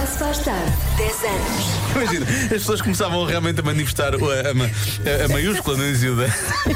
se faz tarde, 10 anos. Imagina, as pessoas começavam realmente a manifestar a maiúscula no início da.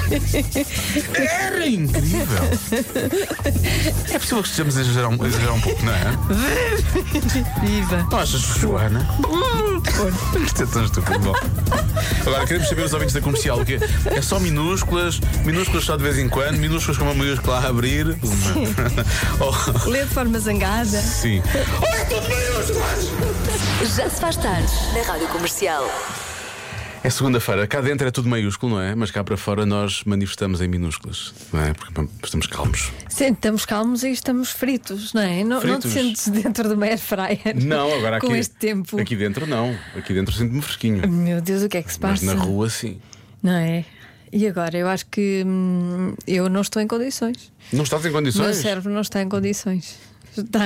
Era incrível! É possível que estejamos a exagerar um pouco, não é? Viva! Não achas, Joana? Isto é tão estúpido. Bom. Agora queremos saber os ouvintes da comercial o quê? É só minúsculas só de vez em quando, minúsculas com uma maiúscula a abrir. Lê de forma zangada. Sim. Olha, tudo maiúsculas! Já se faz tarde, na Rádio Comercial. É segunda-feira, cá dentro é tudo maiúsculo, não é? Mas cá para fora nós manifestamos em minúsculas, não é? Porque estamos calmos. Sim, estamos calmos e estamos fritos, não é? Não te sentes dentro de uma air fryer? Não, agora aqui. Com este tempo. Aqui dentro não. Aqui dentro sinto-me fresquinho. Meu Deus, o que é que se passa? Mas na rua sim. Não é? E agora? Eu acho que eu não estou em condições. Não estás em O meu condições? cérebro não está em condições. Está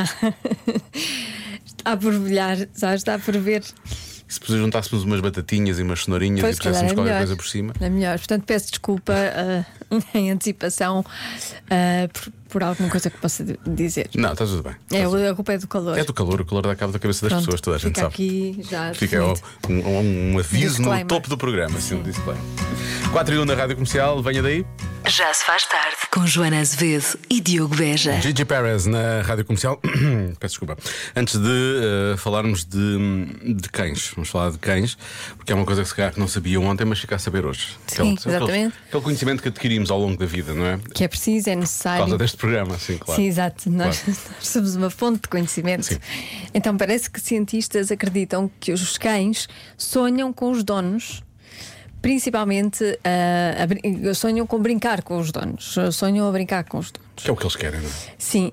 a borbulhar, sabes? Está a ferver. Se depois juntássemos umas batatinhas e umas cenourinhas Pois, e puséssemos calhar é qualquer melhor. coisa por cima. É melhor. Portanto, peço desculpa em antecipação por alguma coisa que possa dizer. Não, está tudo bem. A culpa é do calor. É do calor, o calor dá cabo da cabeça das Pronto, pessoas, toda a gente fica sabe. aqui já Fica definido. um aviso no Disclaimer. topo do programa, assim, um disclaimer. 4 e 1 na Rádio Comercial, venha daí. Já se faz tarde, com Joana Azevedo e Diogo Beja. Gigi Perez na Rádio Comercial. Peço desculpa. Antes de falarmos de cães, vamos falar de cães, porque é uma coisa que se calhar não sabia ontem, mas fica a saber hoje. Sim, exatamente. Aquele conhecimento que adquirimos ao longo da vida, não é? Que é preciso, é Por necessário. causa deste programa, sim, claro. Sim, exato. Nós Claro. somos uma fonte de conhecimento. Sim. Então parece que cientistas acreditam que os cães sonham com os donos. Principalmente sonham com brincar com os donos. Sonham a brincar com os donos. Que é o que eles querem, não é? Sim,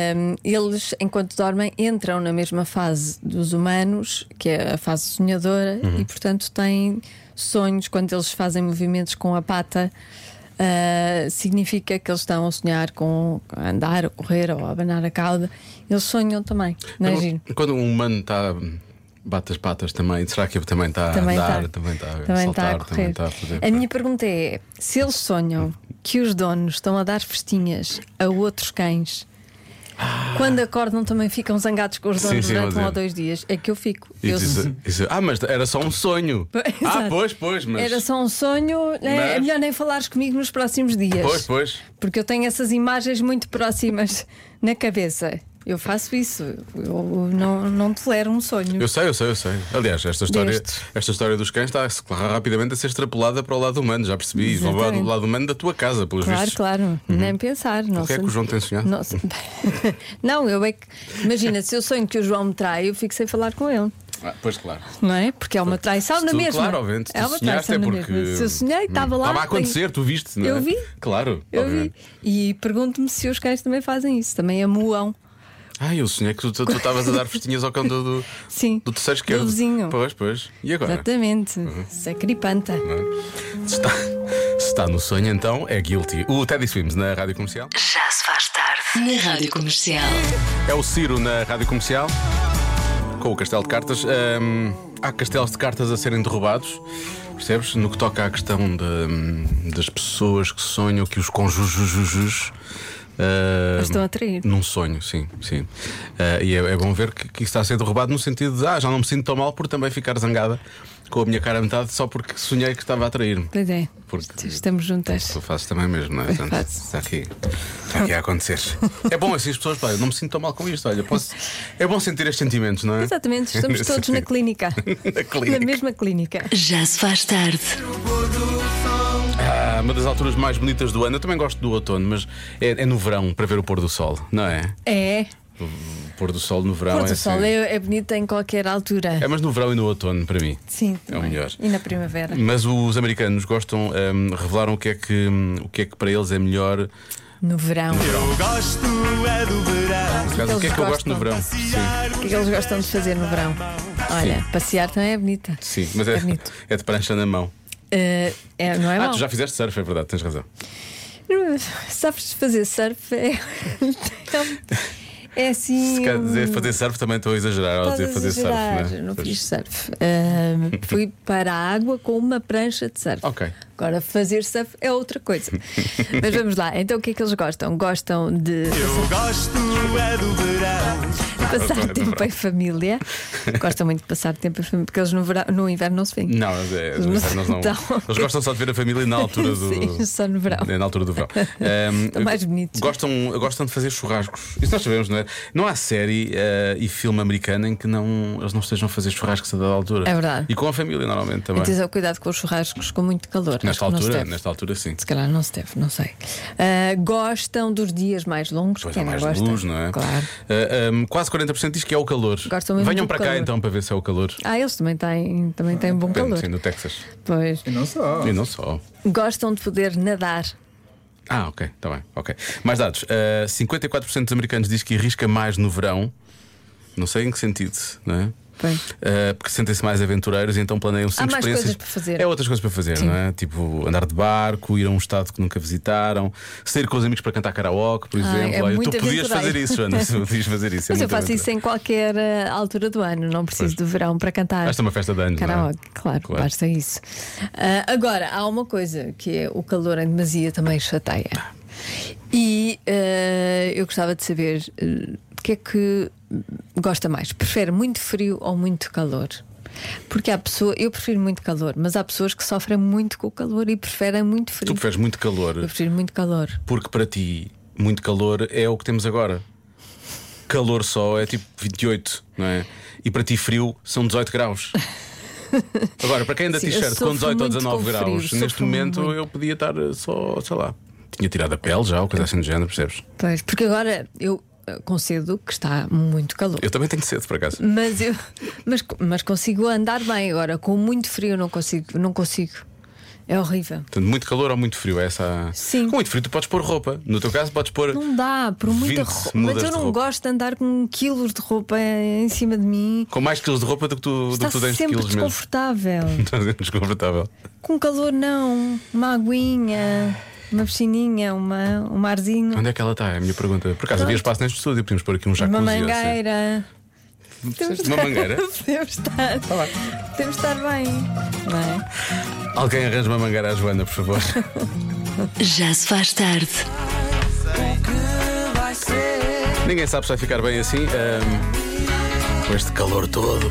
eles, enquanto dormem, entram na mesma fase dos humanos, que é a fase sonhadora, e portanto têm sonhos. Quando eles fazem movimentos com a pata, significa que eles estão a sonhar com a andar, a correr ou a abanar a cauda. Eles sonham também, não é giro? Quando um humano está. Bate as patas também. Será que também está a andar? Também está a saltar? está a correr. Também está a fazer. A minha pergunta é: se eles sonham que os donos estão a dar festinhas a outros cães, quando acordam também ficam zangados com os donos Sim, durante vou 1 ou dizer. 2 dias? É que eu fico. Mas era só um sonho. Exato. Pois, mas. Era só um sonho. É Mas- melhor nem falares comigo nos próximos dias. Pois. Porque eu tenho essas imagens muito próximas na cabeça. Eu faço isso. Eu não tolero um sonho. Eu sei. Aliás, esta Destes. história dos cães está rapidamente a ser extrapolada para o lado humano, já percebi. Vão para o Exatamente. lado humano da tua casa, pelos vistos. Claro. Nem pensar. O que é que o João tem sonhado? Não, eu é que. Imagina, se eu sonho que o João me trai, eu fico sem falar com ele. Pois claro. Não é? Porque é uma traição na Tu, mesma. Claro, obviamente. É uma Tu sonhaste traição na porque. mesma. Se eu sonhei, estava lá. Estava a acontecer, tu viste, não é? Eu vi. Claro. Eu vi. obviamente. E pergunto-me se os cães também fazem isso. Também amuam. Eu sonhei que tu estavas a dar festinhas ao cão do Sim. terceiro esquerdo. Do vizinho. Pois. E agora? Exatamente. Sacripanta. Se está no sonho, então é guilty. O Teddy Swims na Rádio Comercial. Já se faz tarde, na Rádio Comercial. É o Ciro na Rádio Comercial. Com o castelo de cartas. Há castelos de cartas a serem derrubados. Percebes? No que toca à questão das pessoas que sonham que os cônjuges Estão a trair. num sonho, sim. E é bom ver que isso está a ser derrubado no sentido de já não me sinto tão mal por também ficar zangada com a minha cara a metade só porque sonhei que estava a trair-me. Pois é. Porque Estamos juntas. tu fazes também mesmo, não é? Portanto, Faço. está aqui a acontecer. É bom assim as pessoas, pá, eu não me sinto tão mal com isto. Olha, é bom sentir estes sentimentos, não é? Exatamente. Estamos todos na clínica. Na clínica. Na mesma clínica. Já se faz tarde. Uma das alturas mais bonitas do ano. Eu também gosto do outono, mas é no verão para ver o pôr do sol, não é? É. O pôr do sol no verão Pôr do é sol assim. é bonito em qualquer altura. É, mas no verão e no outono, para mim. Sim. É o melhor. E na primavera. Mas os americanos gostam, revelaram o que é que para eles é melhor. No verão. Eu gosto é do verão. Nesse caso, o que é que eu gosto no verão? O que é que eles gostam de fazer no verão? Olha, passear também é bonita. Sim, mas É bonito. é de prancha na mão. Não é mau. Tu já fizeste surf, é verdade, tens razão. Sabes fazer surf? É assim. Se quer dizer fazer surf, também estou a exagerar ao Estás dizer a fazer exagerar. surf, não é? Não fiz surf. Fui para a água com uma prancha de surf. Ok. Agora, fazer surf é outra coisa. Mas vamos lá. Então, o que é que eles gostam? Gostam de. Eu gosto é do verão. Passar tempo em família. Gostam muito de passar tempo em família, porque eles no inverno não se veem. Não, no inverno eles não. Então, Eles gostam só de ver a família na altura do. Sim, só no verão. Na altura do verão. Estão mais bonitos. Gostam de fazer churrascos. Isso nós sabemos, não é? Não há série e filme americano em que eles não estejam a fazer churrascos a dada altura. É verdade. E com a família, normalmente também. Atenção, cuidado com os churrascos com muito calor. Nesta altura, sim. Se calhar não se deve, não sei. Gostam dos dias mais longos? Pois Quem há mais não gosta? luz, não é? Claro. Quase 40% diz que é o calor. Gostam mesmo Venham do para cá calor. então para ver se é o calor. Eles também têm bom calor. Sim, no Texas. Pois. E não só. E não só. Gostam de poder nadar. Ok, está bem, ok. Mais dados. 54% dos americanos diz que arrisca mais no verão. Não sei em que sentido, não é? Pois. Porque sentem-se mais aventureiros e então planeiam 5 mais experiências. coisas para fazer. É outras coisas para fazer, não é? Tipo andar de barco, ir a um estado que nunca visitaram, sair com os amigos para cantar karaoke, por exemplo. é Olha, muito tu podias aventureiro. fazer isso, Joana. Tu podias fazer isso. Mas eu muito faço isso em qualquer altura do ano. Não preciso do verão para cantar. Esta é uma festa de anos, não é? Karaoke, claro, basta isso. Agora, há uma coisa que é o calor em demasia também chateia. E eu gostava de saber o que é que gosta mais? Prefere muito frio ou muito calor? Porque eu prefiro muito calor, mas há pessoas que sofrem muito com o calor e preferem muito frio. Tu preferes muito calor. Eu prefiro muito calor. Porque para ti, muito calor é o que temos agora. Calor só é tipo 28, não é? E para ti, frio são 18 graus. Agora, para quem anda Sim, t-shirt com 18 ou 19 frio, graus, neste momento muito. eu podia estar só, sei lá, tinha tirado a pele já, ou coisa assim do género, percebes? Pois, porque agora eu concedo que está muito calor. Eu também tenho cedo, por acaso. Mas consigo andar bem agora. Com muito frio não consigo. É horrível. Portanto, muito calor ou muito frio? Sim. Com muito frio tu podes pôr roupa. No teu caso podes pôr. Não dá, por muita 20 roupa. mudas Mas eu de não roupa. gosto de andar com quilos de roupa em cima de mim. Com mais quilos de roupa do que tu Está tens de sempre quilos mesmo. desconfortável. Está sempre desconfortável. Com calor não. Uma aguinha, uma piscininha, um marzinho, Onde é que ela está? É a minha pergunta. Por acaso havia espaço neste estúdio, podíamos pôr aqui um jacuzzi. uma ou assim. mangueira. Precisas de uma mangueira? Podemos estar bem, não é? Alguém arranja uma mangueira à Joana, por favor. Já se faz tarde. Ninguém sabe se vai ficar bem assim. Com este calor todo.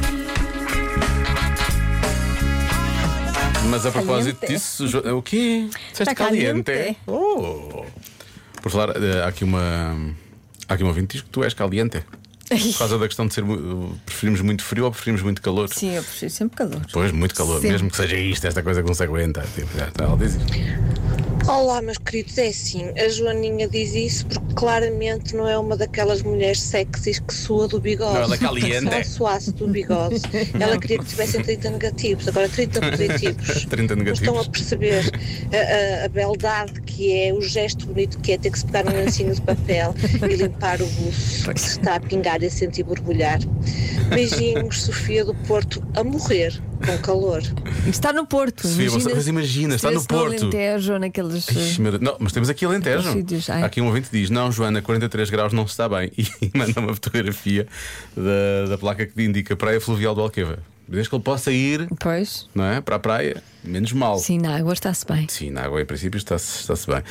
Mas a propósito Caliente. disso, o quê? Disseste Está caliente? caliente. Oh. Por falar, há aqui uma ouvinte que diz que tu és caliente. Por causa da questão de preferimos muito frio ou preferimos muito calor? Sim, eu prefiro sempre calor. Pois, muito calor, Sempre. mesmo que seja esta coisa que não se aguenta. Tipo, ela diz isto. Olá, meus queridos, é assim, a Joaninha diz isso porque claramente não é uma daquelas mulheres sexys que sua do bigode. Não, ela é caliente. Se ela suasse do bigode, ela queria que tivessem 30 negativos, agora 30 positivos. 30 Não negativos. estão a perceber a beldade que é, o gesto bonito que é ter que se pegar num lencinho de papel e limpar o buço que se está a pingar e a sentir borbulhar. Beijinhos, Sofia do Porto, a morrer com calor. Está no Porto. Sofia, mas imagina, está no se Porto. Alentejo ou naqueles. Ixi, meu Deus. Não, mas temos aqui Alentejo. Aqueles sítios, ai. Aqui um ouvinte diz: não, Joana, 43 graus não se está bem. E manda uma fotografia da placa que lhe indica Praia Fluvial do Alqueva. Desde que ele possa ir, Pois. não é, para a praia, menos mal. Sim, na água está-se bem. Sim, na água em princípio está-se bem.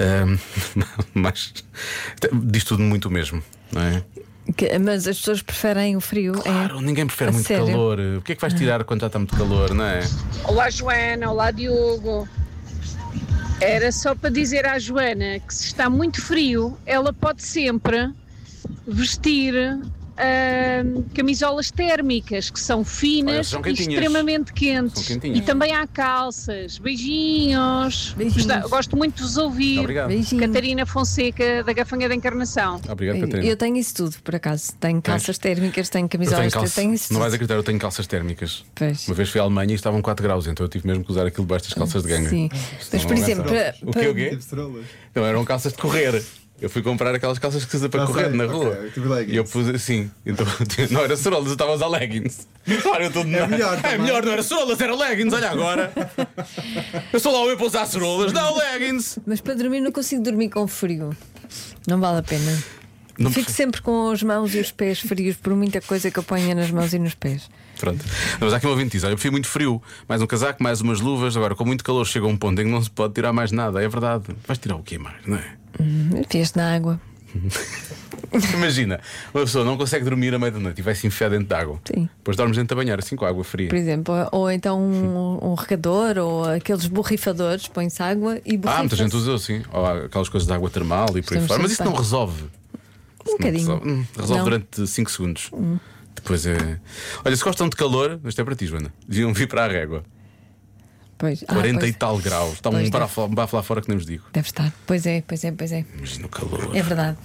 Mas diz tudo muito o mesmo, não é? Mas as pessoas preferem o frio. Claro, ninguém prefere A muito sério? calor. O que é que vais tirar quando já está muito calor, não é? Olá Joana, olá Diogo. Era só para dizer à Joana que se está muito frio, ela pode sempre vestir camisolas térmicas que são Olha, finas são e quentinhas. extremamente quentes. São quentinhas. E também há calças. Beijinhos. Beijinhos. Gosto muito de vos ouvir. Obrigado. Beijinho. Catarina Fonseca, da Gafanha da Encarnação. Obrigado, Catarina. Eu tenho isso tudo, por acaso. Tenho calças térmicas, tenho Eu camisolas, tenho tenho isso Não tudo. vais acreditar, eu tenho calças térmicas. Pois. Uma vez fui à Alemanha e estavam 4 graus, então eu tive mesmo que usar aquilo debaixo das calças de ganga. Sim. Mas, por exemplo, O quê? O quê? Tipo estrelas. Não, eram calças de correr. Eu fui comprar aquelas calças que se usa para Ah, correr sei, na ok, rua. tipo leggings. E eu pus assim. Então, não era cerolas, eu estava a usar leggings. Claro, eu estou de É melhor É também. melhor, não era cerolas, era leggings, olha agora. Eu sou lá eu para usar cerolas, não leggings. mas para dormir não consigo dormir com frio. Não vale a pena. Não Fico sempre com as mãos e os pés frios por muita coisa que eu ponha nas mãos e nos pés. Pronto. Não, mas há aqui um ouvinte que diz: olha, eu prefiro muito frio, mais um casaco, mais umas luvas. Agora, com muito calor, chega um ponto em que não se pode tirar mais nada. É verdade. Vais tirar o quê mais, não é? Vieste na água. Imagina, uma pessoa não consegue dormir à meia da noite e vai se enfiar dentro de água. Sim. Depois dormes dentro da banheira, assim com água fria. Por exemplo, ou então um regador ou aqueles borrifadores, põe-se água e borrifa. Muita gente usa assim. Ou aquelas coisas de água termal e por aí Estamos fora. Mas isso sempre não resolve. Um bocadinho. Resolve Não. durante 5 segundos. Depois é. Olha, se gostam de calor, isto é para ti, Joana. Deviam vir para a régua. Pois. 40 pois. e tal graus. Está Pois um bafo lá fora que nem vos digo. Deve estar. Pois é. Imagina o calor. É verdade.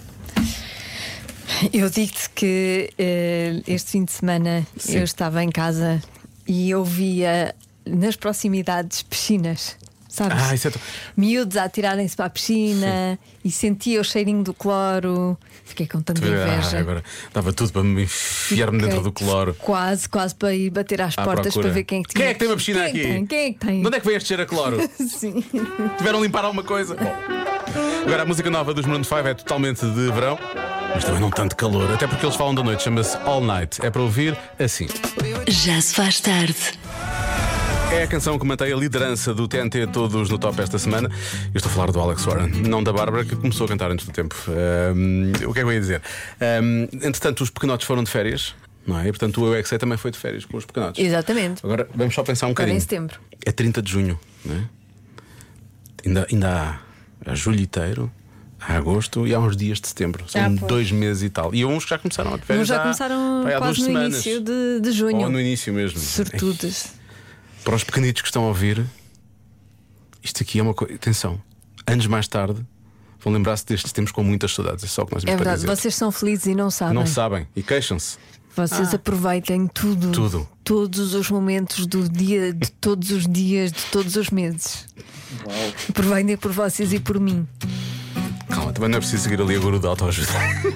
Eu digo-te que este fim de semana Sim. eu estava em casa e eu via nas proximidades piscinas, sabes? Isso é. Miúdos a atirarem-se para a piscina e sentia o cheirinho do cloro. Fiquei com tanta inveja. Agora dava tudo para me enfiar-me dentro do cloro. Quase para ir bater às À portas procura. para ver quem é que Quem tinha. é que tem uma piscina aqui? Quem é que tem? De onde é que vem este cheiro a cloro? Sim. Tiveram a limpar alguma coisa? Bom, agora a música nova dos Maroon 5 é totalmente de verão, mas também não tanto calor, até porque eles falam da noite, chama-se All Night. É para ouvir assim. Já se faz tarde. É a canção que mantém a liderança do TNT todos no top esta semana. Eu estou a falar do Alex Warren, não da Bárbara, que começou a cantar antes do tempo. O que é que eu ia dizer? Entretanto, os pequenotes foram de férias, não é? E portanto o Eu é Que Sei também foi de férias com os pequenotes. Exatamente. Agora vamos só pensar um Agora bocadinho. em setembro. É 30 de junho, não é? Ainda há julho inteiro, há agosto e há uns dias de setembro. São pois. 2 meses e tal. E há uns que já começaram a de férias. Uns já começaram há quase 2 no semanas. início de junho. Ou no início mesmo. Sortudas. Para os pequenitos que estão a ouvir, isto aqui é uma coisa. Atenção, anos mais tarde vão lembrar-se destes tempos com muitas saudades. É só o que nós É temos para verdade, dizer. vocês são felizes e não sabem. Não sabem e queixam-se. Vocês aproveitem tudo. Tudo. Todos os momentos do dia, de todos os dias, de todos os meses. Aproveitem por vocês e por mim. Calma, também não é preciso seguir ali a guru da autoajuda.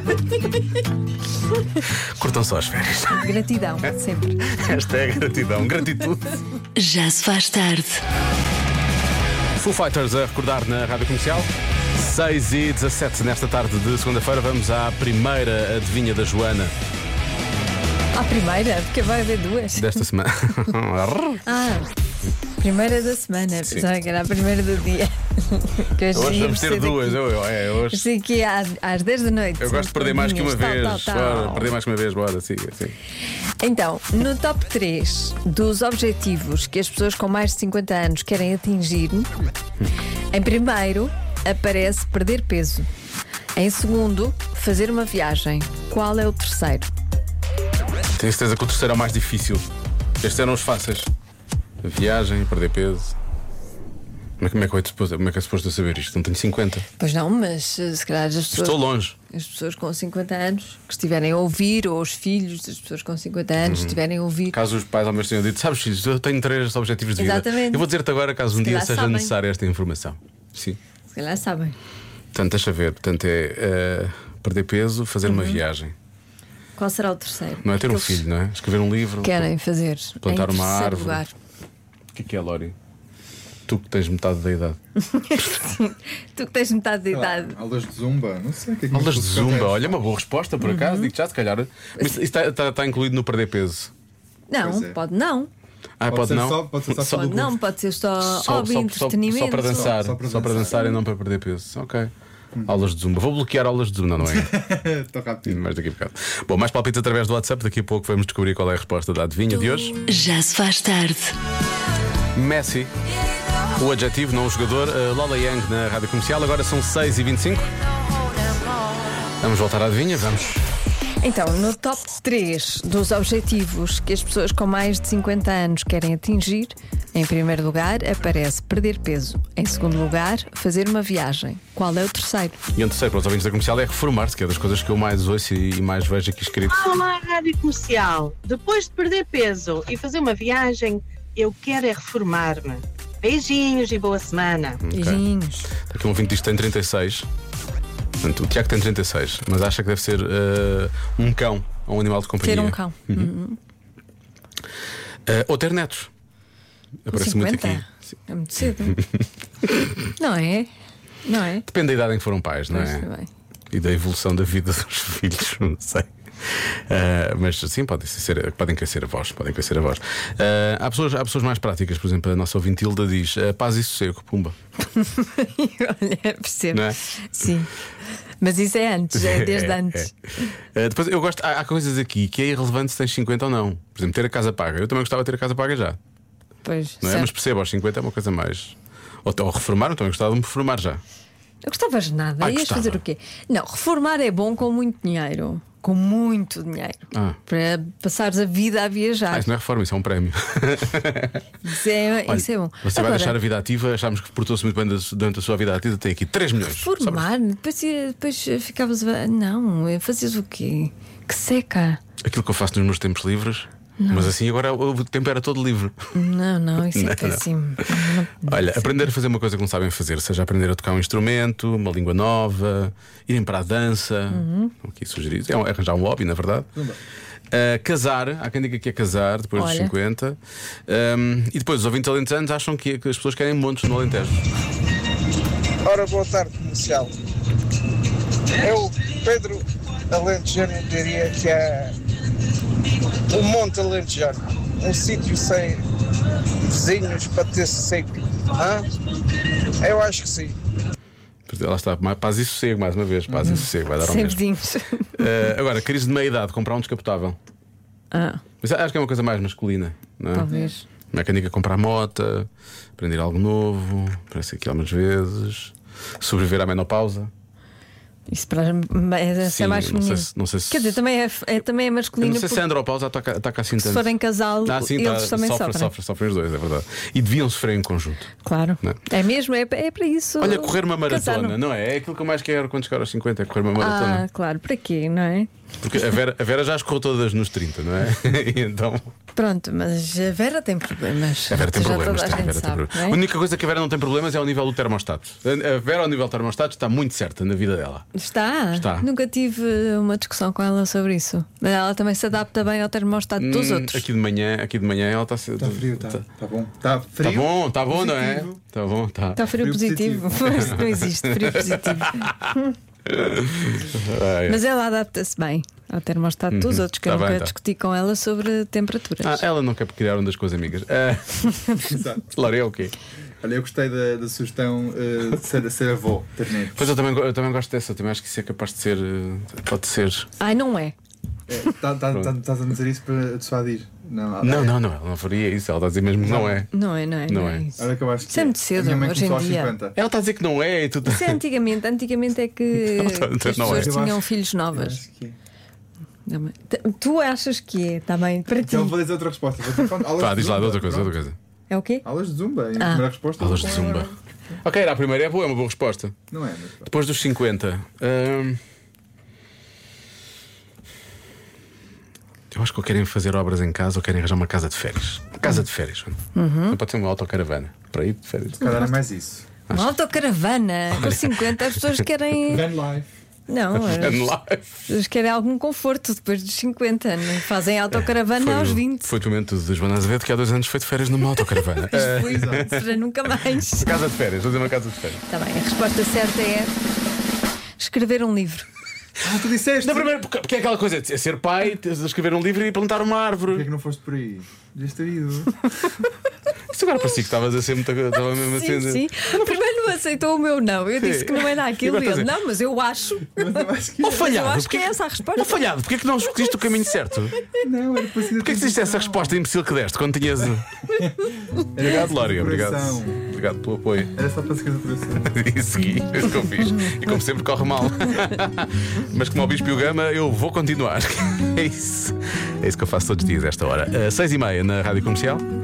Curtam só as férias. Gratidão, sempre. Esta é a gratidão, gratitude. Já se faz tarde. Foo Fighters a recordar na Rádio Comercial. 6h17 nesta tarde de segunda-feira. Vamos à primeira adivinha da Joana À primeira, porque vai haver duas. desta semana. Primeira da semana. Sim. Pensava que era a primeira do dia. Que Hoje vamos ter duas. Hoje. Sei que às 10 da noite. Eu gosto de perder mais que uma vez. Tal. Bora, perder mais que uma vez, bora, sim. Então, no top 3 dos objetivos que as pessoas com mais de 50 anos querem atingir, em primeiro aparece perder peso. Em segundo, fazer uma viagem. Qual é o terceiro? Tenho certeza que o terceiro é o mais difícil. Estes eram os fáceis. A viagem, perder peso. Como é que é suposto eu saber isto? Não tenho 50. Pois não, mas se calhar as pessoas, Estou longe. as pessoas com 50 anos que estiverem a ouvir, ou os filhos das pessoas com 50 anos estiverem a ouvir. Caso os pais ao menos tenham dito, sabes, filhos, eu tenho 3 objetivos de vida. Exatamente. Eu vou dizer-te agora, caso um dia calhar seja sabem. necessária esta informação. Sim. Se calhar sabem. Portanto, deixa ver. Portanto, é perder peso, fazer uma viagem. Qual será o terceiro? Não é ter um Aqueles filho, não é? Escrever um livro. Querem fazer. Plantar em uma terceiro árvore. lugar. O que é, Lori? Tu que tens metade da idade. Tu que tens metade da idade. Aulas de zumba, não sei o que é que Aulas de me zumba, acontece. olha, uma boa resposta por acaso. Digo já, se calhar. Mas isso está incluído no perder peso. Não, Pois é. pode não. Pode ser não? só- pode ser só pelo Não, pode ser só hobby, entretenimento. Só para dançar. Só para Só para dançar. dançar e não para perder peso. Ok. Aulas de zumba. Vou bloquear aulas de zumba, não é? Estou rápido. Mais daqui a bocado. Bom, mais palpites através do WhatsApp. Daqui a pouco vamos descobrir qual é a resposta da adivinha de hoje. Já se faz tarde. Messi, o adjetivo, não o jogador. Lola Young na Rádio Comercial. Agora são 6h25. Vamos voltar à adivinha? Vamos. Então, no top 3 dos objetivos que as pessoas com mais de 50 anos querem atingir, em primeiro lugar aparece perder peso. Em segundo lugar, fazer uma viagem. Qual é o terceiro? E um terceiro para os ouvintes da Comercial é reformar-se, que é das coisas que eu mais ouço e mais vejo aqui escrito. Olá, Rádio Comercial. Depois de perder peso e fazer uma viagem, eu quero é reformar-me. Beijinhos e boa semana. Beijinhos. Está aqui um ouvinte diz que tem 36. Portanto, o Tiago tem 36, mas acha que deve ser um cão ou um animal de companhia. Ter um cão. Ou ter netos. Com Aparece 50? muito aqui. É muito cedo. Não é? Não é? Depende da idade em que foram pais, não é? Pois, bem. E da evolução da vida dos filhos, não sei. Mas sim, podem querer ser avós. Há pessoas mais práticas, por exemplo, a nossa ouvinte Hilda diz paz e sossego, pumba. Olha, percebo. Não é? Sim. Mas isso é antes, é desde antes. Depois eu gosto, há coisas aqui que é irrelevante se tens 50 ou não. Por exemplo, ter a casa paga. Eu também gostava de ter a casa paga já. Pois, Não é? Mas percebo, aos 50 é uma coisa mais. Ou reformar, eu também gostava de me reformar já. Não gostavas de nada, ias gostava. fazer o quê? Não, reformar é bom com muito dinheiro. Com muito dinheiro. Para passares a vida a viajar. Isso não é reforma, isso é um prémio. Isso é bom. Você vai deixar a vida ativa, achámos que portou-se muito bem durante a sua vida ativa, tem aqui 3 milhões. Reformar, depois ficavas. Não, fazias o quê? Que seca. Aquilo que eu faço nos meus tempos livres. Mas assim agora o tempo era todo livre. Não, isso é péssimo. Olha, aprender a fazer uma coisa que não sabem fazer, seja aprender a tocar um instrumento, uma língua nova, irem para a dança. Aqui sugeri, é arranjar um hobby, na verdade. Casar, há quem diga que é casar depois dos 50. E depois os ouvintes alentejanos acham que as pessoas querem montes no Alentejo. Ora, boa tarde, comercial. Eu, Pedro Alentejano, diria que é um monte alentejano, um sítio sem vizinhos para ter sossego. Eu acho que sim. Lá está, paz e sossego, mais uma vez. Paz e sossego, vai dar ao mesmo. vizinhos. Agora, crise de meia-idade, comprar um descapotável. Mas acho que é uma coisa mais masculina, não é? Talvez. Mecânica, comprar moto, aprender algo novo, parece aqui algumas vezes, sobreviver à menopausa. Isso para é mais feminino. Não sei se... Quer dizer, também é masculino. Eu não sei se a andropausa ataca assim tanto. Se forem casal, eles também sofrem os dois, é verdade. E deviam sofrer em conjunto. Claro. É mesmo, é para isso. Olha, correr uma maratona, não é? É aquilo que eu mais quero quando chegar aos 50, é correr uma maratona. Claro, para quê, não é? Porque a Vera já as correu todas nos 30, não é? E então. Pronto, mas a Vera tem problemas. A Vera tem problemas, a Vera tem problemas. A única coisa que a Vera não tem problemas é ao nível do termostato. A Vera, ao nível do termostato, está muito certa na vida dela. Está. Nunca tive uma discussão com ela sobre isso. Ela também se adapta bem ao termostato dos outros. Aqui de manhã ela está Está frio, está bom. Está frio. Está bom, não é? Está bom, está. Está frio positivo. Mas não existe frio positivo. Mas ela adapta-se bem ao termostato dos outros, que eu nunca discuti com ela sobre temperaturas. Ela não quer criar ondas com as amigas. Exato. Laura, é o quê? Olha, eu gostei da sugestão de ser avó, ter netos. Pois eu também gosto dessa, eu também acho que isso é capaz de ser. Pode ser. Ai, não é? Estás a dizer isso para dissuadir? Não, ela não faria isso. Ela está a dizer mesmo que não é. Não é isso. Olha que eu acho que isso é muito cedo, hoje em dia. Ela está a dizer que não é e tudo. Isso é antigamente. Antigamente é que as pessoas tinham filhos novos. Tu achas que é? Está bem, para ti. Então vou dizer outra resposta. Diz lá outra coisa. É o quê? Aulas de Zumba. E a primeira resposta. Aulas de Zumba. Ok, era a primeira, é uma boa resposta. Não é? Depois dos 50. Eu acho que ou querem fazer obras em casa ou querem arranjar uma casa de férias. Casa de férias. Não pode ser uma autocaravana para ir de férias. Se calhar é mais isso. Uma autocaravana. Com 50 as pessoas querem. Van life. Não, as pessoas querem algum conforto depois dos 50. Não fazem autocaravana aos 20. Foi o momento de Joana Azevedo que há 2 anos foi de férias numa autocaravana. Fui para nunca mais. Casa de férias, vou dizer uma casa de férias. Está bem, a resposta certa é escrever um livro. Tu disseste. Na primeira, porque é aquela coisa de ser pai, escrever um livro e plantar uma árvore. Porquê é que não foste por aí? Devias ter ido. Isso agora parecia que estavas a ser muito. Estava mesmo assim. Sim. Primeiro não aceitou o meu não. Eu disse que não era aquilo. E ele, não, mas eu acho. Ou falhado. Eu acho que é essa a resposta. Ou falhado, porque é que não escolheste o caminho certo? Não, era para ser. Porquê é que diste essa resposta imbecil que deste quando tinhas. Obrigado, Lória. Obrigado pelo apoio. Era só para seguir a coração. E segui, é isso que eu fiz. E como sempre corre mal. Mas como ao Bispo e o Gama, eu vou continuar. É isso que eu faço todos os dias a esta hora. 6h30 na Rádio Comercial.